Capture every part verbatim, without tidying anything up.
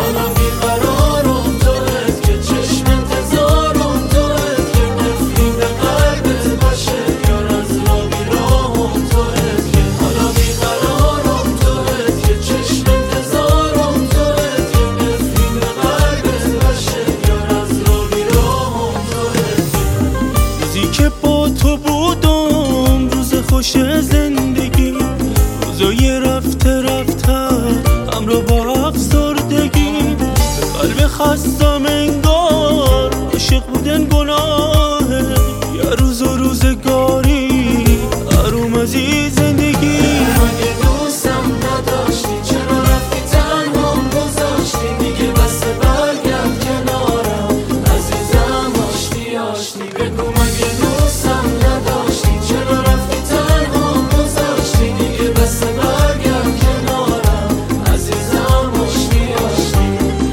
حالا بیقرارم توت که چشم انتظارم توت که نفرین به قلبت باشه یار از را بیراهم توت که حالا بیقرارم توت که چشم انتظارم توت که نفرین به قلبت باشه یار از را بیراهم توت روزی که با تو بودم روز خوش زندگی روزای رفته رفته همراه با افسردگی به قلب خستم انگار عاشق بودن گناهه یه روز و روزگاری حروم از این زندگی مگه دوستم نداشتی چرا رفتی تنهام گذاشتی دیگه بس برگرد کنارم عزیزم آشتی آشتی بگو مگه دوستم نداشتی چرا رفتی تنهام گذاشتی دیگه بس برگرد کنارم عزیزم آشتی آشتی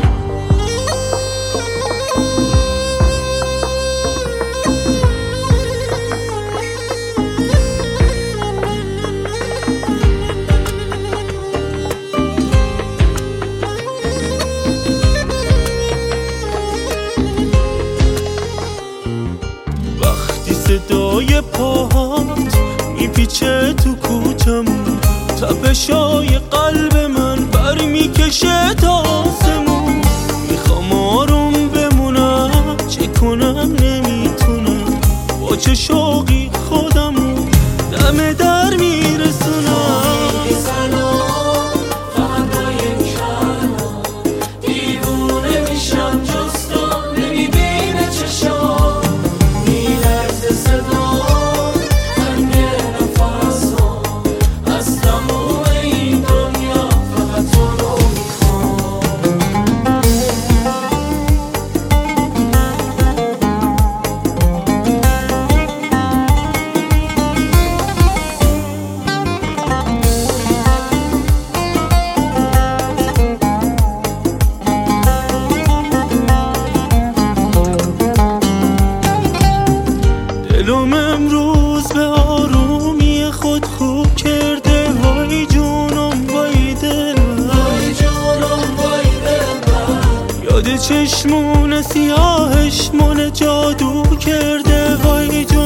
وقتی صدای پاهات میپیچه تو کوچمون تپشای قلب من بر میکشه تا آسمون میخوام آروم بمونم چه کنم نمیتونم با چه شوقی خودمو دم در میرسونم دیوونه میشم جز تو نمیبینه چشام میلرزه صدام تنگ نفسام از تموم این دنیا فقط تو رو میخوام دلم امروز به آرومی خود خوب کرده وای جونم وای دلم وای جونم وای دلم یاد چشمون سیاهش من جادو کرده وای جونم